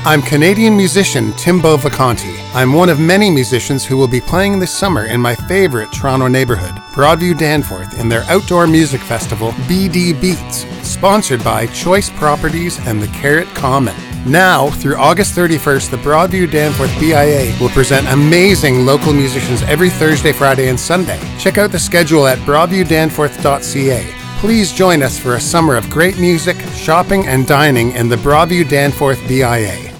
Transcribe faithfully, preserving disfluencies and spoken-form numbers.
I'm Canadian musician Timbo Vacanti. I'm one of many musicians who will be playing this summer in my favorite Toronto neighborhood, Broadview Danforth, in their outdoor music festival, B D Beats, sponsored by Choice Properties and the Carrot Common. Now, through August thirty-first, the Broadview Danforth B I A will present amazing local musicians every Thursday, Friday, and Sunday. Check out the schedule at broadview danforth dot c a. Please join us for a summer of great music, shopping, and dining in the Broadview Danforth B I A.